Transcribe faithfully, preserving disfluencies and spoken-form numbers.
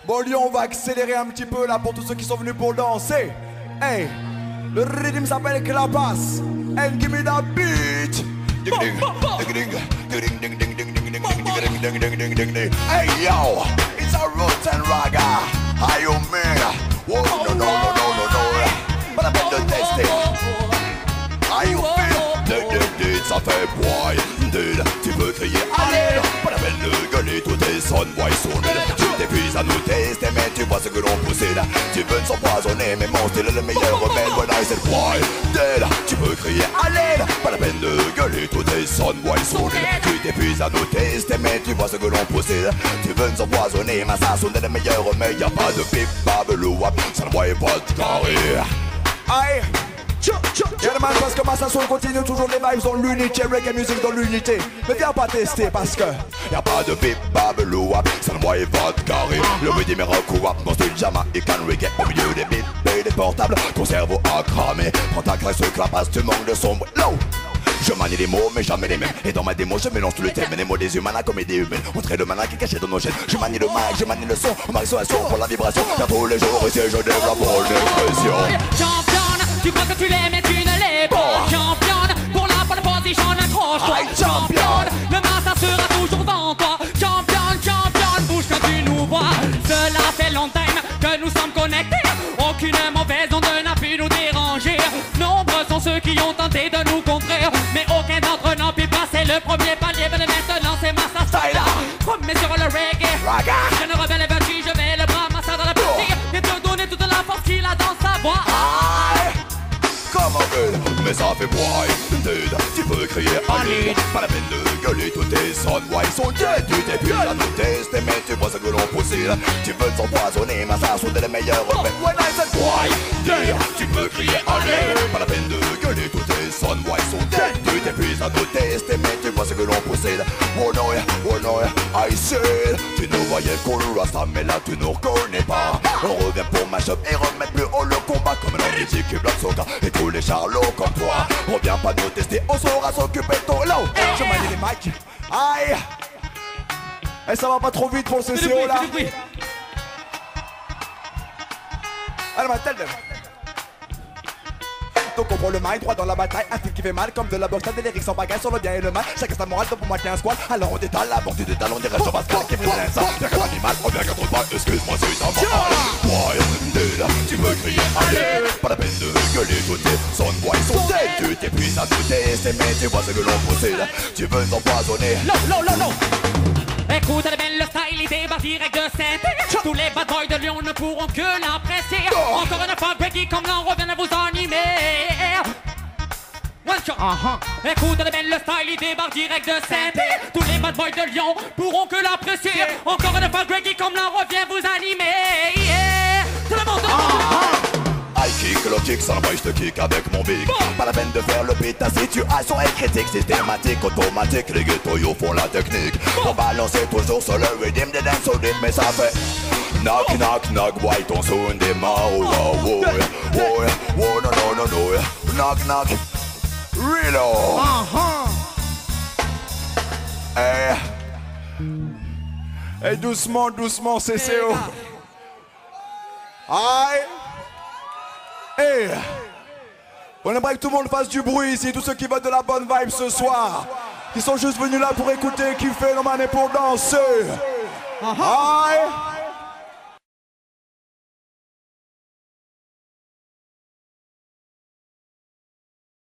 Bon Lyon, on va accélérer un petit peu là pour tous ceux qui sont venus pour danser. Hey, le rythme s'appelle Clapas. And give me that beat. Hey yo, it's a rotten raga. How you mean? Whoa, no, no, no, no, no, no. But I bet the testing. How you feel? Ça fait boy, dude, tu veux crier allez, pas la peine de gueuler, tout est son boy son nul. Tu t'épuises à nous tester, mais tu vois ce que l'on possède. Tu veux s'empoisonner, mais mon style est le meilleur remède. When I said boy, dead, tu peux crier allez, pas la peine de gueuler, tout est son boy son nul. Tu t'épuises à nous tester, mais tu vois ce que l'on possède. Tu veux s'empoisonner, mais ça sonne le meilleur remède. Y'a pas de pip, pas de louap, ça ne voit pas de carré. Aïe. Y'a le man parce que ma station continue toujours les vibes dans l'unité, reggae music dans l'unité. Mais viens pas tester parce que y'a pas de bip babelou wap, ça ne voit pas de carré. Le rythme est recouvert dans style jamaïcain reggae. Au milieu des bip et des portables, ton cerveau a cramé. Prends ta graisse, clapasse, tu manques de sombre. Low. Je manie les mots mais jamais les mêmes. Et dans ma démo je mélange tout le thème. Les mots des humains la comédie humaine. Montrer le malin qui est caché dans nos chaînes. Je manie le mic, je manie le son. On marie sur la son pour la vibration. Car tous les jours ici je développe pour l'expression. Championne, tu crois que tu l'es mais tu ne l'es pas. Championne, pour la bonne position accroche-toi. Championne, le matin sera toujours dans toi. Championne, championne, bouge quand tu nous vois. Cela fait longtemps que nous sommes connectés. Aucune mauvaise onde n'a pu nous déranger. Nombreux sont ceux qui ont tenté de nous contrer, mais aucun d'entre eux n'a pu passer le premier palier. Mais maintenant c'est Massa Style. Remets sur le reggae. Je ne rebelle vertige, je mets le bras Massa dans la partie. Et te donner toute la force qu'il a dans sa voix. Comme on veut, mais ça fait boy, dude, tu peux crier allez. Pas la peine de gueuler, tous tes sons, boy, sont dead. Tu t'épuises à nous tester, mais tu vois ce que l'on possède. Tu veux t'empoisonner, mais ça sonne les meilleurs remèdes. When I said boy, dude, tu peux crier allez. Pas la peine de gueuler, tous tes sons, boy, sont dead. Tu t'épuises à nous tester, mais tu vois ce que l'on possède. Oh no, oh no, I said. Tu nous voyais cool rasta, mais là tu nous reconnais pas. On revient pour mash-up et remettre plus haut le combat. Comme un musique qui bloque son cas et tous les charlots comme toi. Reviens pas nous tester, on saura s'occuper de ton lot. Je manie les mics. Aïe. Et ça va pas trop vite pour le C C O là. Elle m'a tellement. Donc on prend le mic droit dans la bataille. Un style qui fait mal comme de la boxe. T'as des lyrics sans bagaille sur le bien et le mal. Chacun sa morale, donc pour moi t'es un squat. Alors on détale la porte du détale, on dirait Jean-Pascal qui fait ça. Bien qu'un animal, on vient qu'un trop de mal. Excuse-moi, c'est un mal. Boy, dead, tu peux crier allez. Pas la peine de gueuler, tout est son boy, son dead. Tu t'épuises à tout tester, mais tu vois ce que l'on possède. Tu veux t'empoisonner. Non, non, non, non. Écoute bien le style, il débarque direct de Saint-Étienne. Tous les bad boys de Lyon ne pourront que l'apprécier. Encore une fois, Becky comme l'on revient à vous animer. One shot. Uh-huh. Écoute bien le style, il débarque direct de Saint-Étienne. Tous les bad boys de Lyon pourront que l'apprécier. Encore une fois, Becky comme l'on revient vous animer. Yeah. Tout le monde, tout le monde. I kick, le kick, sans le je te kick avec mon big. Pas la peine de faire le beat, ta situation est critique. Systématique, automatique, les ghettoyos font la technique. Pour balancer toujours sur le rhythm des dance au rythme. Mais ça fait knock, knock, knock, boy, ton son démarre. Oh, oh, oh, oh, non, non, non, non. Knock, knock, reload. Eh, hey, doucement, doucement, C C O. Aïe. Hey. On aimerait que tout le monde fasse du bruit ici, tous ceux qui veulent de la bonne vibe ce soir, qui sont juste venus là pour écouter, kiffer, non man, et pour danser. Aïe.